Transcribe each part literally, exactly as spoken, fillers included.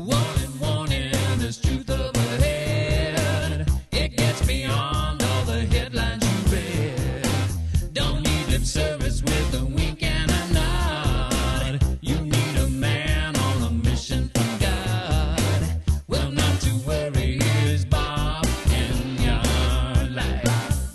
Warning, warning, there's truth up ahead. It gets beyond all the headlines you read. Don't need lip service with a wink and a nod. You need a man on a mission from God. Well, not to worry, here's Bob in your life.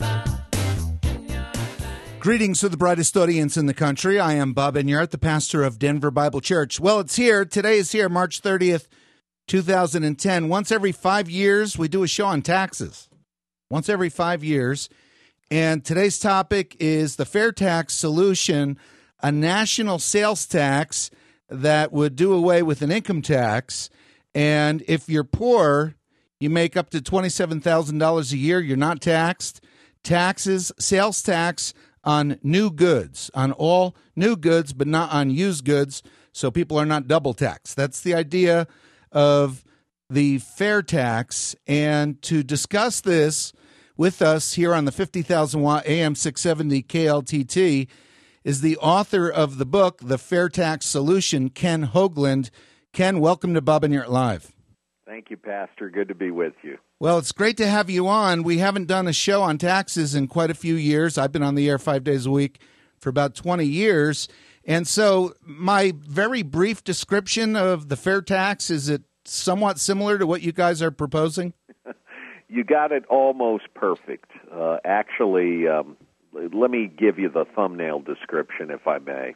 Greetings to the brightest audience in the country. I am Bob Enyart, the pastor of Denver Bible Church. Well, it's here. Today is here, March thirtieth, two thousand ten. Once every five years, we do a show on taxes. Once every five years. And today's topic is the Fair Tax Solution, a national sales tax that would do away with an income tax. And if you're poor, you make up to twenty-seven thousand dollars a year, you're not taxed. Taxes, sales tax on new goods, on all new goods, but not on used goods, so people are not double taxed. That's the idea of the fair tax. And to discuss this with us here on the fifty thousand watt A M six seventy K L T T is the author of the book, The Fair Tax Solution, Ken Hoagland. Ken, welcome to Bob Enyart Live. Thank you, Pastor. Good to be with you. Well, it's great to have you on. We haven't done a show on taxes in quite a few years. I've been on the air five days a week for about twenty years. And so my very brief description of the fair tax, is it somewhat similar to what you guys are proposing? You got it almost perfect. Uh, actually, um, let me give you the thumbnail description, if I may.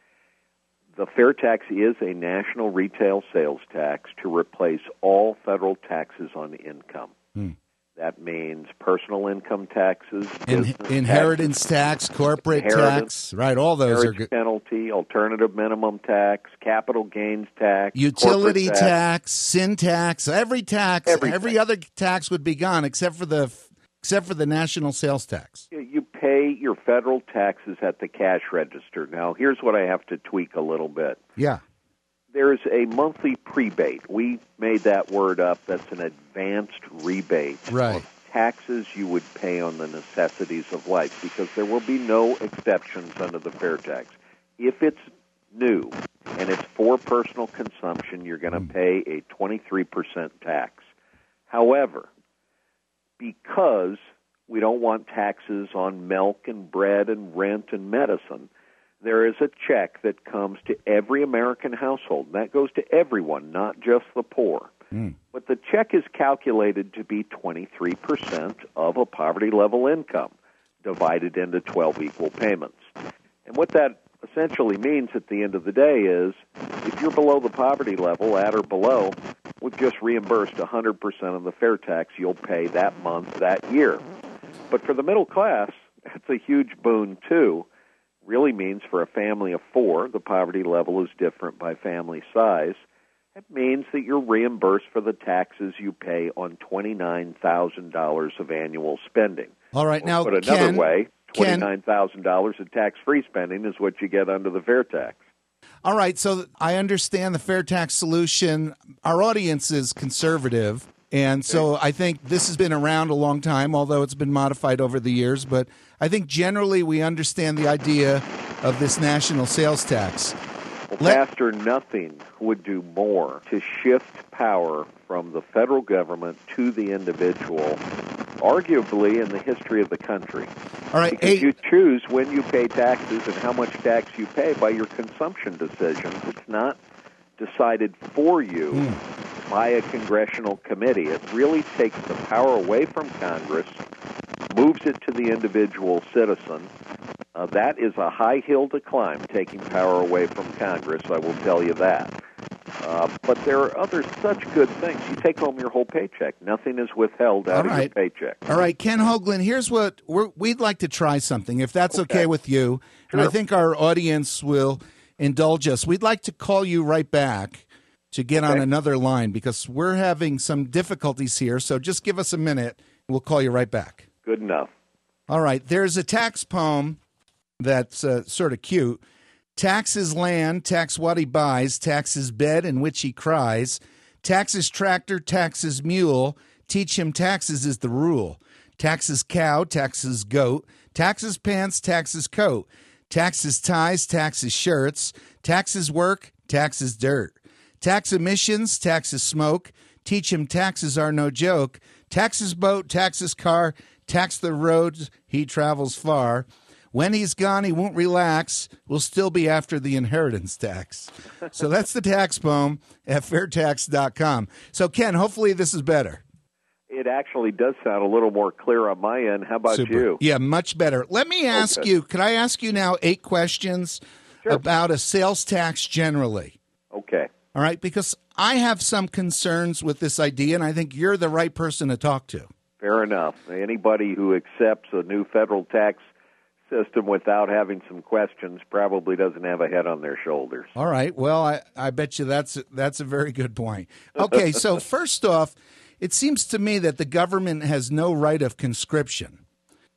The fair tax is a national retail sales tax to replace all federal taxes on income. Hmm. That means personal income taxes, In, inheritance tax, tax corporate inheritance, tax, right? All those are good. Penalty, alternative minimum tax, capital gains tax, utility tax, tax, sin tax, every tax, everything. Every other tax would be gone except for the except for the national sales tax. You pay your federal taxes at the cash register. Now, here's what I have to tweak a little bit. Yeah. There's a monthly prebate. We made that word up. That's an advanced rebate right. of taxes you would pay on the necessities of life, because there will be no exceptions under the fair tax. If it's new and it's for personal consumption, you're going to pay a twenty-three percent tax. However, because we don't want taxes on milk and bread and rent and medicine, there is a check that comes to every American household. And that goes to everyone, not just the poor. Mm. But the check is calculated to be twenty-three percent of a poverty-level income, divided into twelve equal payments. And what that essentially means at the end of the day is, if you're below the poverty level, at or below, we've just reimbursed one hundred percent of the fair tax you'll pay that month, that year. But for the middle class, that's a huge boon, too. Really means for a family of four, the poverty level is different by family size. It means that you're reimbursed for the taxes you pay on twenty-nine thousand dollars of annual spending. All right, or now, put another Ken, way, twenty-nine thousand dollars of tax-free spending is what you get under the fair tax. All right, so I understand the fair tax solution. Our audience is conservative, and so I think this has been around a long time, although it's been modified over the years. But I think generally we understand the idea of this national sales tax. Well, Let- Pastor, nothing would do more to shift power from the federal government to the individual, arguably in the history of the country. All right, because hey, you choose when you pay taxes and how much tax you pay by your consumption decisions. It's not decided for you mm. by a congressional committee. It really takes the power away from Congress, moves it to the individual citizen. Uh, that is a high hill to climb, taking power away from Congress, I will tell you that. Uh, but there are other such good things. You take home your whole paycheck. Nothing is withheld out All of right. your paycheck. All right, Ken Hoagland, here's what we're, we'd like to try something, if that's okay, okay with you. Sure. And I think our audience will indulge us. We'd like to call you right back to get okay. on another line, because we're having some difficulties here. So just give us a minute, and we'll call you right back. Good enough. All right, there's a tax poem that's uh, sort of cute. Tax his land, tax what he buys, tax his bed in which he cries, tax his tractor, tax his mule, teach him taxes is the rule. Tax his cow, tax his goat, tax his pants, tax his coat, tax his ties, tax his shirts, tax his work, tax his dirt, Tax emissions, taxes smoke. Teach him taxes are no joke. Tax his boat, tax his car, tax the roads he travels far. When he's gone, he won't relax. We'll still be after the inheritance tax. So that's the tax poem at fair tax dot com. So, Ken, hopefully this is better. It actually does sound a little more clear on my end. How about Super. you? Yeah, much better. Let me ask Okay. you, could I ask you now eight questions Sure. about a sales tax generally? Okay. All right, because I have some concerns with this idea, and I think you're the right person to talk to. Fair enough. Anybody who accepts a new federal tax system without having some questions probably doesn't have a head on their shoulders. All right. Well, I, I bet you that's that's a very good point. Okay, so first off, it seems to me that the government has no right of conscription.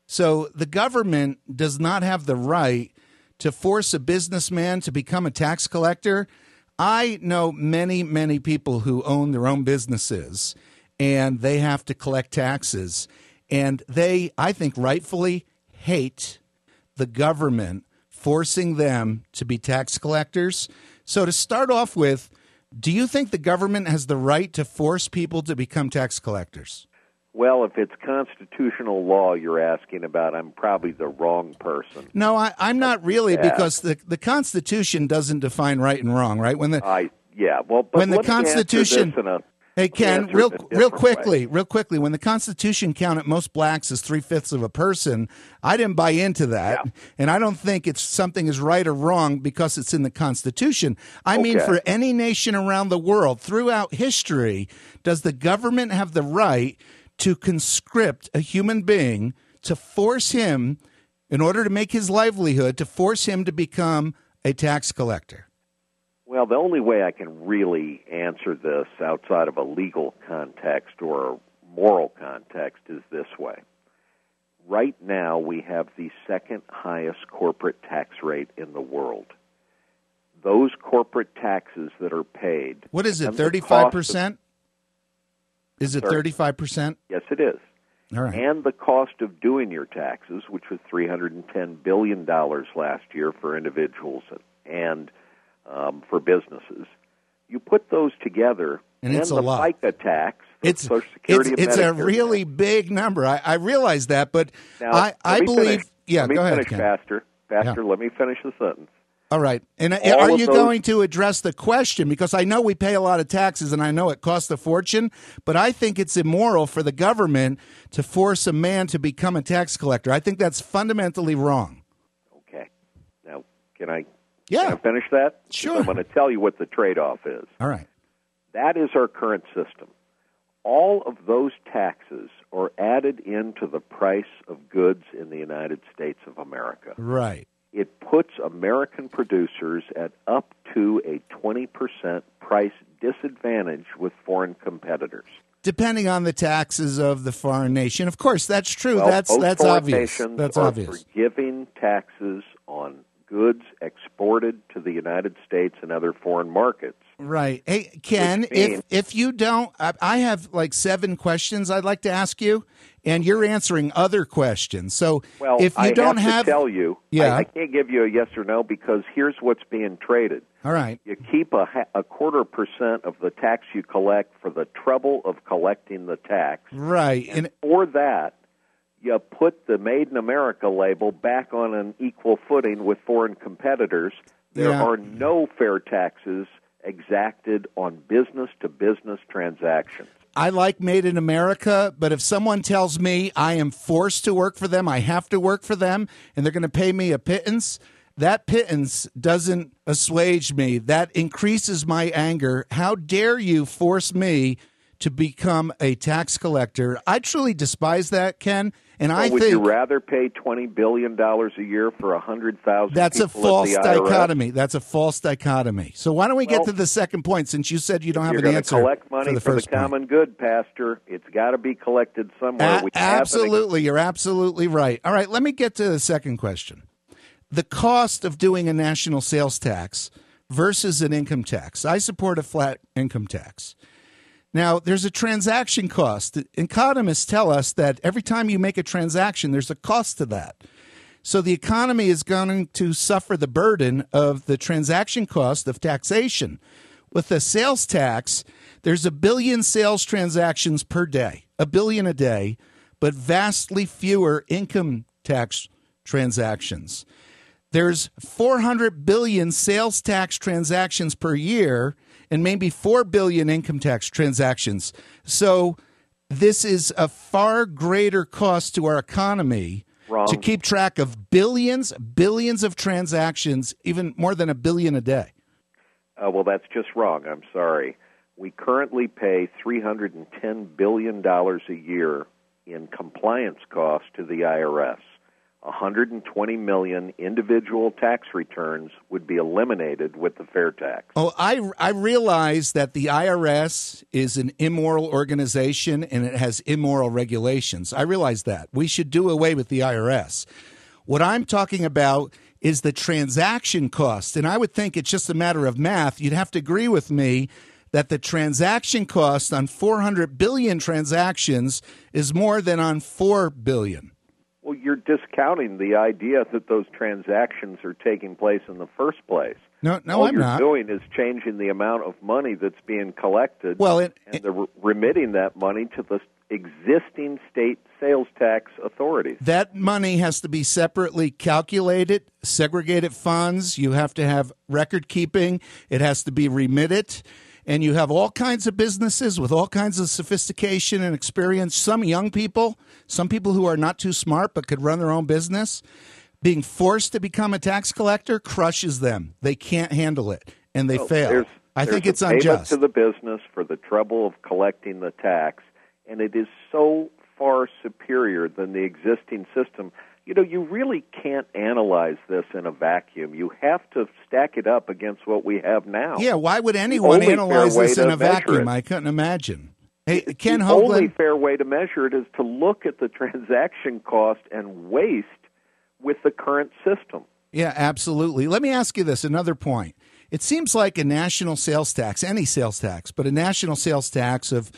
So the government does not have the right to force a businessman to become a tax collector. I know many, many people who own their own businesses, and they have to collect taxes. And they, I think, rightfully hate the government forcing them to be tax collectors. So to start off with, do you think the government has the right to force people to become tax collectors? Well, if it's constitutional law you're asking about, I'm probably the wrong person. No, I, I'm not really, Yeah. because the, the Constitution doesn't define right and wrong, right? When the I yeah, well, but when the let me answer Constitution- this in a- Hey, let me Ken, answer real it a real different quickly, way. real quickly, when the Constitution counted most blacks as three-fifths of a person, I didn't buy into that, Yeah. and I don't think it's something is right or wrong because it's in the Constitution. I mean, Okay. for any nation around the world, throughout history, does the government have the right to conscript a human being, to force him, in order to make his livelihood, to force him to become a tax collector? Well, the only way I can really answer this outside of a legal context or a moral context is this way. Right now, we have the second highest corporate tax rate in the world. Those corporate taxes that are paid. What is it, and the thirty-five cost of- percent? Is it Sorry? thirty-five percent? Yes, it is. All right. And the cost of doing your taxes, which was three hundred ten billion dollars last year for individuals and um, for businesses. You put those together, And it's a the lot. FICA tax, the It's Social it's, Security and it's a Medicare really tax. big number. I, I realize that, but Now, I, let I me believe. finish. Yeah, let me go ahead, finish, Ken. Pastor. Pastor, let me finish the sentence. All right. And uh, All are of you those- going to address the question? Because I know we pay a lot of taxes and I know it costs a fortune, but I think it's immoral for the government to force a man to become a tax collector. I think that's fundamentally wrong. Okay. Now, can I, Yeah. can I finish that? 'Cause Sure. I'm going to tell you what the trade-off is. All right. That is our current system. All of those taxes are added into the price of goods in the United States of America. Right. It puts American producers at up to a twenty percent price disadvantage with foreign competitors. Depending on the taxes of the foreign nation. Of course, that's true. Well, that's both that's foreign obvious. nations That's are obvious. forgiving taxes on goods exported to the United States and other foreign markets. Right. Hey, Ken, Which if means- if you don't, I, I have like seven questions I'd like to ask you, and you're answering other questions. So Well, if you I don't have have, to tell you, Yeah. I, I can't give you a yes or no because here's what's being traded. all right, You keep a, ha- a quarter percent of the tax you collect for the trouble of collecting the tax. right, and For that, you put the Made in America label back on an equal footing with foreign competitors. There Yeah. are no fair taxes exacted on business-to-business transactions. I like Made in America, but if someone tells me I am forced to work for them, I have to work for them, and they're going to pay me a pittance, that pittance doesn't assuage me. That increases my anger. How dare you force me to become a tax collector? I truly despise that, Ken, and I So would think you rather pay twenty billion dollars a year for one hundred thousand that's a people false at the I R S? dichotomy. That's a false dichotomy. So why don't we get Well, to the second point, since you said you don't have You're an going to answer collect money for the for first the point. common good, Pastor. It's got to be collected somewhere. A- We have an- absolutely. You're absolutely right. All right, let me get to the second question. The cost of doing a national sales tax versus an income tax. I support a flat income tax. Now, there's a transaction cost. Economists tell us that every time you make a transaction, there's a cost to that. So the economy is going to suffer the burden of the transaction cost of taxation. With the sales tax, there's a billion sales transactions per day, a billion a day, but vastly fewer income tax transactions. There's four hundred billion sales tax transactions per year and maybe four billion income tax transactions. So this is a far greater cost to our economy Wrong. to keep track of billions, billions of transactions, even more than a billion a day. Uh, well, that's just wrong. I'm sorry. We currently pay three hundred ten billion dollars a year in compliance costs to the I R S. one hundred twenty million individual tax returns would be eliminated with the fair tax. Oh, I, I realize that the I R S is an immoral organization and it has immoral regulations. I realize that. We should do away with the I R S. What I'm talking about is the transaction cost, and I would think it's just a matter of math. You'd have to agree with me that the transaction cost on four hundred billion transactions is more than on four billion. Well, you're discounting the idea that those transactions are taking place in the first place. No, no, All I'm you're not. doing is changing the amount of money that's being collected Well, it, and the, remitting that money to the existing state sales tax authorities. that money has to be separately calculated, segregated funds. You have to have record keeping. It has to be remitted. And you have all kinds of businesses with all kinds of sophistication and experience. Some young people, some people who are not too smart but could run their own business. Being forced to become a tax collector crushes them. They can't handle it, and they Well, fail. there's- I there's think a it's payment unjust. to the business for the trouble of collecting the tax, and it is so far superior than the existing system. You know, you really can't analyze this in a vacuum. You have to stack it up against what we have now. Yeah, why would anyone only analyze fair way this in to a measure vacuum? it. I couldn't imagine. Hey, Ken the only Hoagland. fair way to measure it is to look at the transaction cost and waste with the current system. Yeah, absolutely. Let me ask you this, another point. It seems like a national sales tax, any sales tax, but a national sales tax of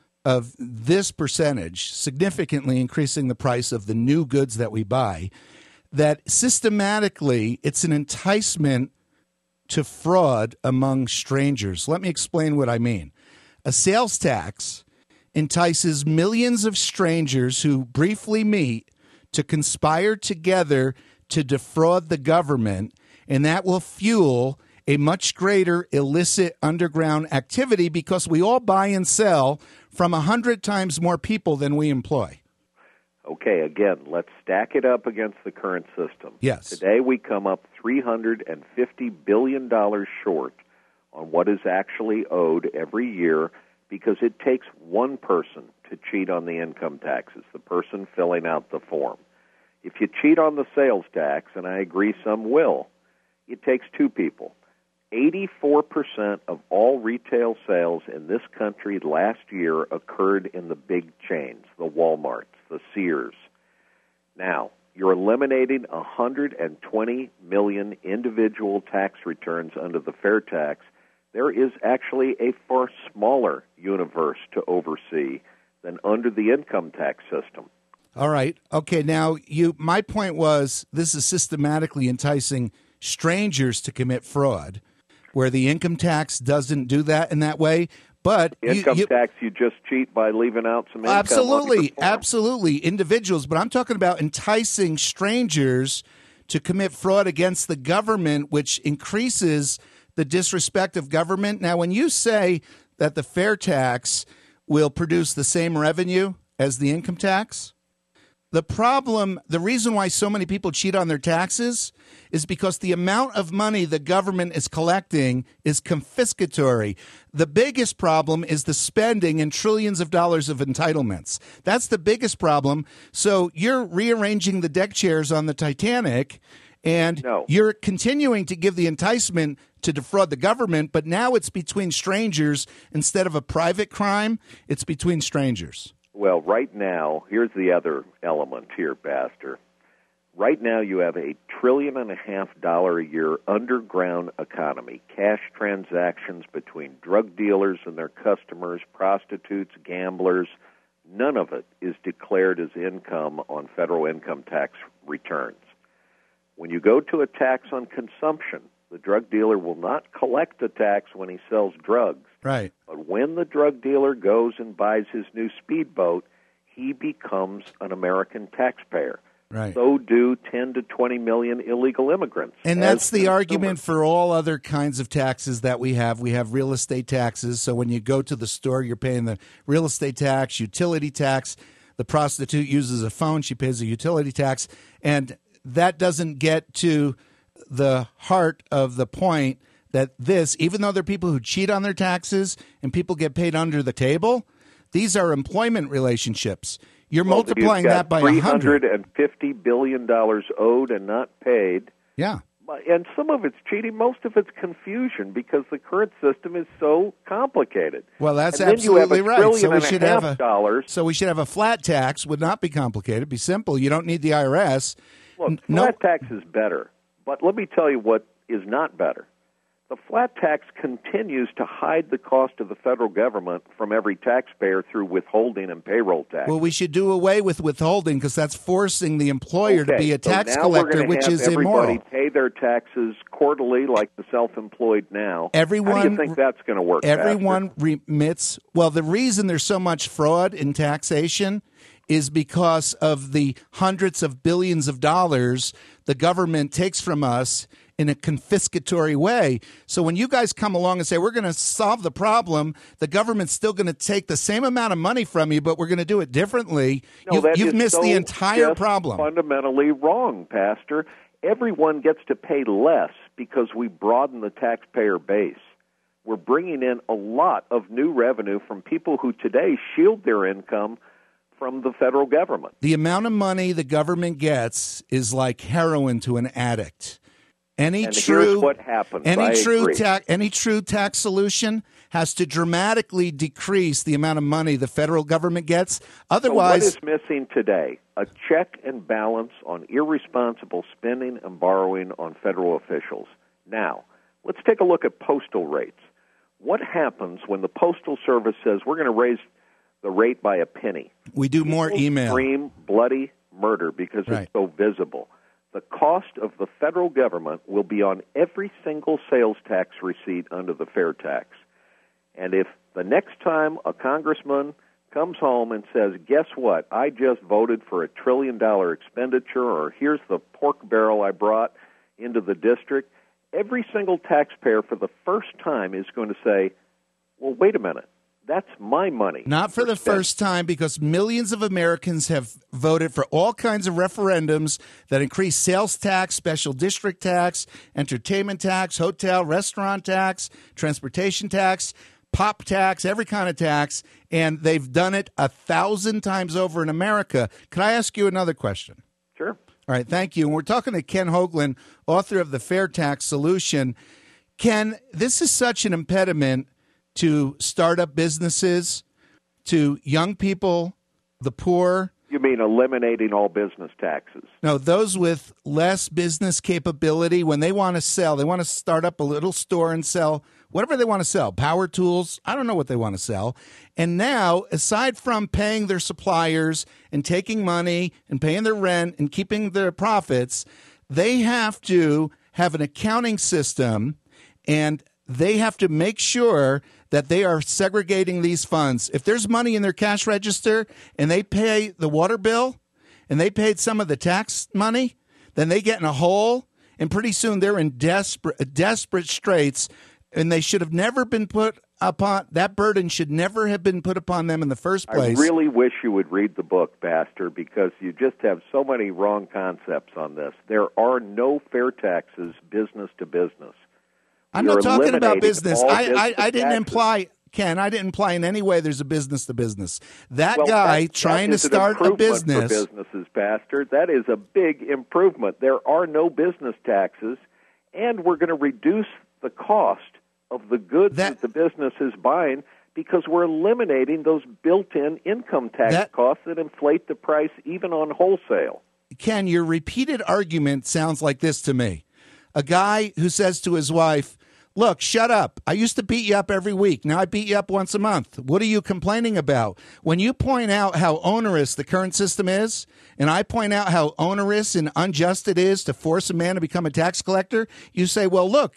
of this percentage, significantly increasing the price of the new goods that we buy, that systematically it's an enticement to fraud among strangers. Let me explain what I mean. A sales tax entices millions of strangers who briefly meet to conspire together to defraud the government, and that will fuel a much greater illicit underground activity because we all buy and sell from a hundred times more people than we employ. Okay, again, let's stack it up against the current system. Yes. Today we come up three hundred fifty billion dollars short on what is actually owed every year because it takes one person to cheat on the income taxes, the person filling out the form. If you cheat on the sales tax, and I agree some will, it takes two people. eighty-four percent of all retail sales in this country last year occurred in the big chains, the Walmarts, the Sears. Now, you're eliminating one hundred twenty million individual tax returns under the fair tax. There is actually a far smaller universe to oversee than under the income tax system. All right. Okay. Now, you. My point was this is systematically enticing strangers to commit fraud, where the income tax doesn't do that in that way. But you- Income you, tax, you just cheat by leaving out some income. absolutely, on your form. absolutely, individuals. But I'm talking about enticing strangers to commit fraud against the government, which increases the disrespect of government. Now, when you say that the fair tax will produce the same revenue as the income tax, the problem, the reason why so many people cheat on their taxes is because the amount of money the government is collecting is confiscatory. The biggest problem is the spending in trillions of dollars of entitlements. That's the biggest problem. So you're rearranging the deck chairs on the Titanic, and No. you're continuing to give the enticement to defraud the government, but now it's between strangers instead of a private crime. It's between strangers. Well, right now, here's the other element here, Pastor. Right now, you have a trillion and a half dollar a year underground economy, cash transactions between drug dealers and their customers, prostitutes, gamblers. None of it is declared as income on federal income tax returns. When you go to a tax on consumption, The drug dealer will not collect the tax when he sells drugs. Right. But when the drug dealer goes and buys his new speedboat, he becomes an American taxpayer. Right. So do ten to twenty million illegal immigrants. And that's the consumers. argument for all other kinds of taxes that we have. We have real estate taxes. So when you go to the store, you're paying the real estate tax, utility tax. The prostitute uses a phone. She pays a utility tax. And that doesn't get to the heart of the point that this, even though there are people who cheat on their taxes and people get paid under the table, these are employment relationships. You're well, multiplying you've that got by three one hundred. three hundred fifty billion dollars owed and not paid. Yeah. And some of it's cheating, most of it's confusion because the current system is so complicated. Well, that's and then absolutely you have a right. trillion So we and should a have half a dollars. So we should have a flat tax. Would not be complicated. It'd be simple. You don't need the I R S. Look, N- no. flat tax is better, but let me tell you what is not better. The flat tax continues to hide the cost of the federal government from every taxpayer through withholding and payroll tax. Well, we should do away with withholding because that's forcing the employer okay, to be a tax so now collector, we're gonna which have is everybody immoral. pay their taxes quarterly like the self-employed now. Everyone, How do you think that's going to work, Everyone Pastor? remits. Well, the reason there's so much fraud in taxation is because of the hundreds of billions of dollars the government takes from us in a confiscatory way. So when you guys come along and say, we're going to solve the problem, the government's still going to take the same amount of money from you, but we're going to do it differently, No, you've, that you've is missed so the entire just problem. Fundamentally wrong, Pastor. Everyone gets to pay less because we broaden the taxpayer base. We're bringing in a lot of new revenue from people who today shield their income from the federal government. The amount of money the government gets is like heroin to an addict. Any And true here's what happens. any I true agree. tax any true tax solution has to dramatically decrease the amount of money the federal government gets. So Otherwise, what is missing today? A check and balance on irresponsible spending and borrowing on federal officials. Now, let's take a look at postal rates. What happens when the Postal Service says we're going to raise the rate by a penny? we do more People email. Scream bloody murder because Right. it's so visible. The cost of the federal government will be on every single sales tax receipt under the fair tax. And if the next time a congressman comes home and says, guess what, I just voted for a trillion dollar expenditure, or here's the pork barrel I brought into the district, every single taxpayer for the first time is going to say, well, wait a minute. That's my money. Not for the spending. first time, because millions of Americans have voted for all kinds of referendums that increase sales tax, special district tax, entertainment tax, hotel, restaurant tax, transportation tax, pop tax, every kind of tax, and they've done it a thousand times over in America. Can I ask you another question? Sure. All right, thank you. And we're talking to Ken Hoagland, author of The Fair Tax Solution. Ken, this is such an impediment to startup businesses, to young people, the poor. You mean eliminating all business taxes? No, those with less business capability, when they want to sell, they want to start up a little store and sell whatever they want to sell, power tools, I don't know what they want to sell. And now, aside from paying their suppliers and taking money and paying their rent and keeping their profits, they have to have an accounting system, and they have to make sure that they are segregating these funds. If there's money in their cash register and they pay the water bill and they paid some of the tax money, then they get in a hole, and pretty soon they're in desperate, desperate straits, and they should have never been put upon, that burden should never have been put upon them in the first place. I really wish you would read the book, Pastor, because you just have so many wrong concepts on this. There are no fair taxes business to business. I'm You're not talking about eliminating business. all I, I, business I didn't taxes. imply, Ken, I didn't imply in any way there's a business to business. That Well, guy that- trying that to is an start a improvement business. for businesses, Pastor. That is a big improvement. There are no business taxes, and we're going to reduce the cost of the goods that, That- the business is buying because we're eliminating those built-in income tax That- costs that inflate the price even on wholesale. Ken, your repeated argument sounds like this to me. A guy who says to his wife, look, shut up. I used to beat you up every week. Now I beat you up once a month. What are you complaining about? When you point out how onerous the current system is, and I point out how onerous and unjust it is to force a man to become a tax collector, you say, well, look,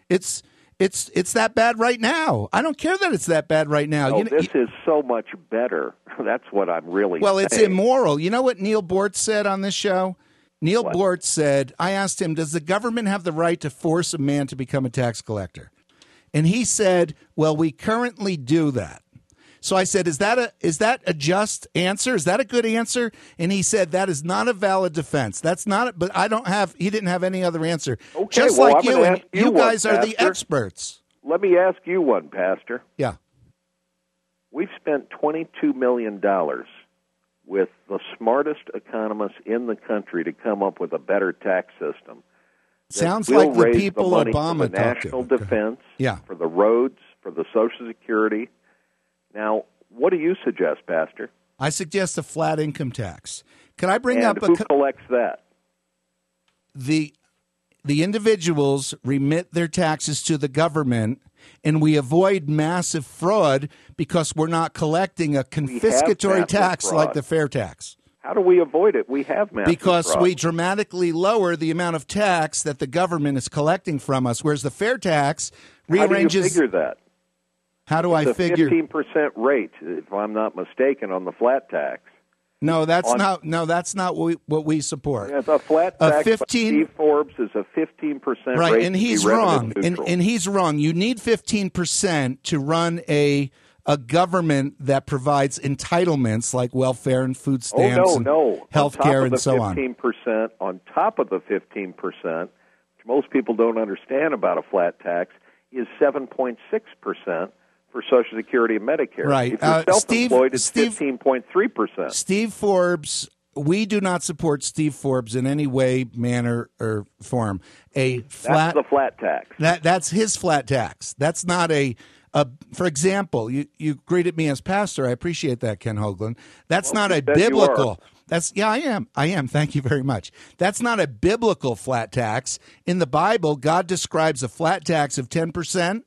It's it's it's that bad right now. I don't care that it's that bad right now. Oh, you know, this you, is so much better. That's what I'm really well, saying. it's immoral. You know what Neil Bort said on this show? Neil What? Bort said, I asked him, does the government have the right to force a man to become a tax collector? And he said, well, we currently do that. So I said, is that a is that a just answer? Is that a good answer? And he said, that is not a valid defense. That's not, but I don't have, he didn't have any other answer. Okay, Just well, like I'm you, gonna and ask you you one, guys are the Pastor. experts. Let me ask you one, Pastor. Yeah. We've spent twenty-two million dollars with the smartest economists in the country to come up with a better tax system. that Sounds will like the raise people money Obama for the talked national to. defense, Yeah. for the roads, for the Social Security. Now, what do you suggest, Pastor? I suggest a flat income tax. Can I bring and up a who co- collects that? the the individuals remit their taxes to the government, and we avoid massive fraud because we're not collecting a confiscatory massive tax fraud. like the fair tax. How do we avoid it? We have massive Because fraud. we dramatically lower the amount of tax that the government is collecting from us, whereas the fair tax rearranges. How do you figure that? How do I It's a figure? fifteen percent rate, if I'm not mistaken, on the flat tax. No, that's on- not. No, that's not what we, what we support. Yeah, the flat A tax fifteen by Steve Forbes is a fifteen percent Right, rate. and to be he's revenue wrong. And, neutral. and he's wrong. You need fifteen percent to run a a government that provides entitlements like welfare and food oh stamps no, and no, health on top care of and the so on. fifteen percent, on top of the fifteen percent, which most people don't understand about a flat tax, is seven point six percent for Social Security and Medicare. Right. If you're Uh, Steve- self-employed, it's Steve- fifteen point three percent. Steve Forbes, we do not support Steve Forbes in any way, manner, or form. A flat That's the flat tax. That that's his flat tax. That's not a, a for example, you, you greeted me as pastor. I appreciate that, Ken Hoagland. That's Well, not you a said you biblical. That's yeah, I am. I am. Thank you very much. That's not a biblical flat tax. In the Bible, God describes a flat tax of ten percent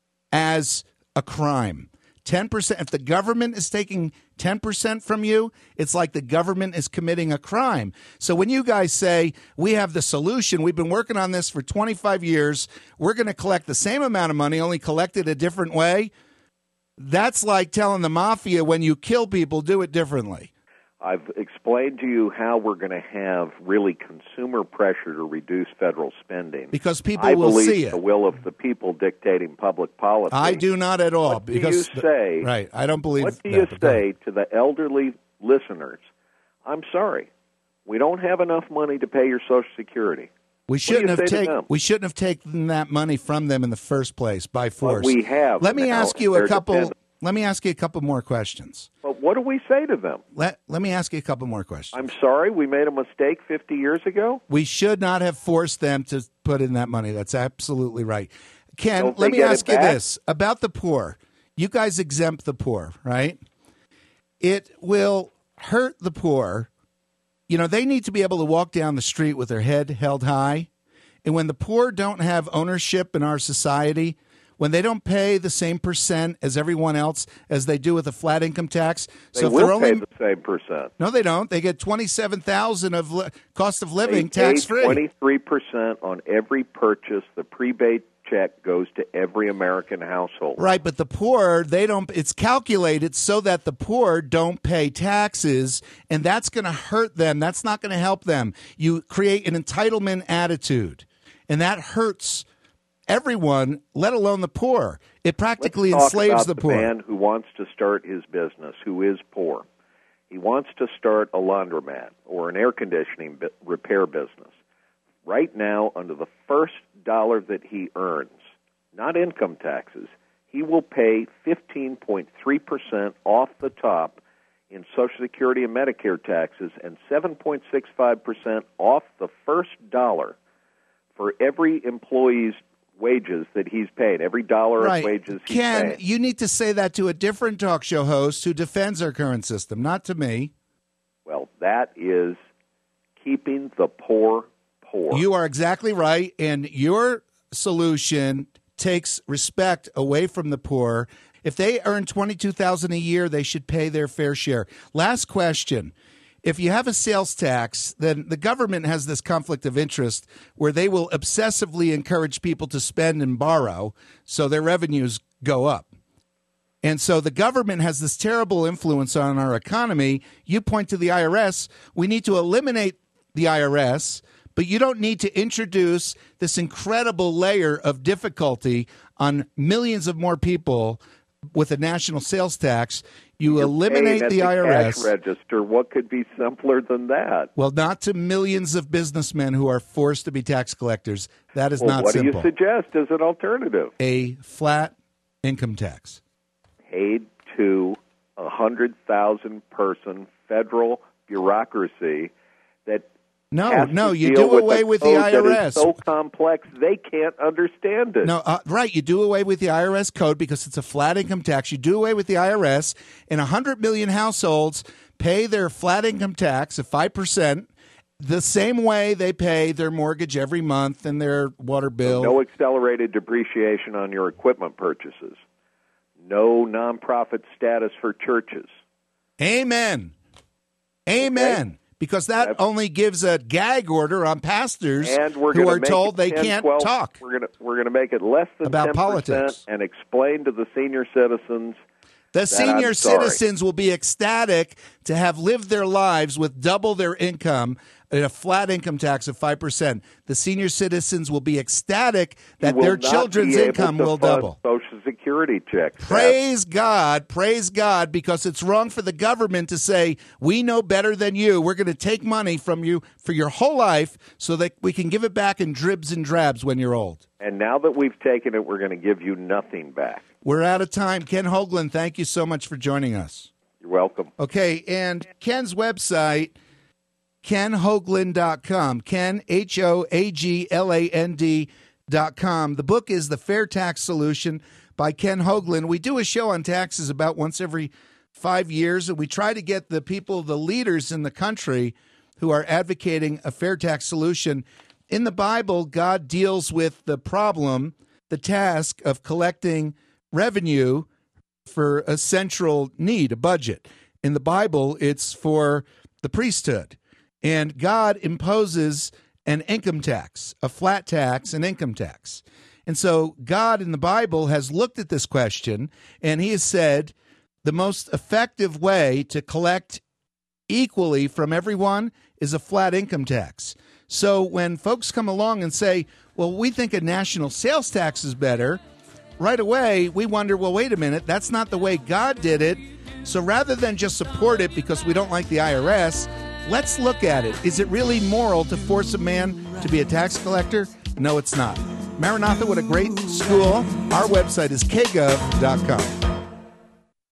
as a crime. ten percent. If the government is taking ten percent from you, it's like the government is committing a crime. So when you guys say, we have the solution, we've been working on this for twenty-five years, we're going to collect the same amount of money, only collect it a different way, that's like telling the mafia, when you kill people, do it differently. I've explained to you how we're going to have really consumer pressure to reduce federal spending. Because people I will believe see the it. will of the people dictating public policy. I do not at all. What do because you say? Right. I don't believe What do that, you but go ahead. say to the elderly listeners? I'm sorry, we don't have enough money to pay your Social Security. We shouldn't you have say to taken them? we shouldn't have taken that money from them in the first place by force. we have Let me now, ask and you a they're couple dependent. let me ask you a couple more questions. But what do we say to them? Let let me ask you a couple more questions. I'm sorry, we made a mistake fifty years ago. We should not have forced them to put in that money. That's absolutely right. Ken, Don't let they me get ask it you back? this about the poor. You guys exempt the poor, right? It will hurt the poor. You know, they need to be able to walk down the street with their head held high. And when the poor don't have ownership in our society, when they don't pay the same percent as everyone else as they do with a flat income tax, They so if will they're only pay the same percent. no, they don't. They get twenty-seven thousand of li- cost of They living pay tax free. twenty-three percent on every purchase. The prepaid check goes to every American household. Right, but the poor, they don't it's calculated so that the poor don't pay taxes, and that's going to hurt them. That's not going to help them. You create an entitlement attitude, and that hurts everyone, let alone the poor. It practically Let's talk enslaves about the the poor. man who wants to start his business, who is poor. He wants to start a laundromat or an air conditioning bi- repair business. Right now, under the first dollar that he earns, not income taxes, he will pay fifteen point three percent off the top in Social Security and Medicare taxes and seven point six five percent off the first dollar for every employee's wages that he's paid, every dollar Right. of wages he's Ken, paid. you need to say that to a different talk show host who defends our current system, not to me. Well, that is keeping the poor poor. You are exactly right, and your solution takes respect away from the poor. If they earn twenty-two thousand dollars a year, they should pay their fair share. Last question. if you have a sales tax, then the government has this conflict of interest where they will obsessively encourage people to spend and borrow so their revenues go up. And so the government has this terrible influence on our economy. You point to the I R S. We need to eliminate the I R S, but you don't need to introduce this incredible layer of difficulty on millions of more people with a national sales tax. You You're eliminate paying at the I R S. Cash register. What could be simpler than that? Well, not to millions of businessmen who are forced to be tax collectors. That is well, not what simple. do you suggest as an alternative? A flat income tax. Paid to a hundred thousand person federal bureaucracy that No, has no, to you deal do with away a with the code I that R is S. so complex they can't understand it. No, uh, right. You do away with the I R S code because it's a flat income tax. You do away with the I R S, and one hundred million households pay their flat income tax of five percent the same way they pay their mortgage every month and their water bill. No accelerated depreciation on your equipment purchases. No nonprofit status for churches. Amen. Amen. Okay. Because that That's, only gives a gag order on pastors and we're who are make told it they ten, can't twelve talk. We're going to we're going to make it less than about ten percent politics and explain to the senior citizens. The senior I'm sorry. citizens will be ecstatic to have lived their lives with double their income and a flat income tax of five percent. The senior citizens will be ecstatic that You will their not children's be able income to will fund double. Social Security checks. Praise God, praise God, because it's wrong for the government to say, we know better than you. We're going to take money from you for your whole life so that we can give it back in dribs and drabs when you're old. And now that we've taken it, we're going to give you nothing back. We're out of time. Ken Hoagland, thank you so much for joining us. You're welcome. Okay, and Ken's website, ken hoagland dot com. Ken, H O A G L A N D dot com. The book is The Fair Tax Solution by Ken Hoagland. We do a show on taxes about once every five years, and we try to get the people, the leaders in the country who are advocating a fair tax solution. In the Bible, God deals with the problem, the task of collecting revenue for a central need, a budget. In the Bible, it's for the priesthood. And God imposes an income tax, a flat tax, an income tax. And so God in the Bible has looked at this question, and he has said the most effective way to collect equally from everyone is a flat income tax. So when folks come along and say, well, we think a national sales tax is better, right away we wonder, well, wait a minute, that's not the way God did it. So rather than just support it because we don't like the I R S, let's look at it. Is it really moral to force a man to be a tax collector? No, it's not. Maranatha, what a great school. Our website is k gov dot com.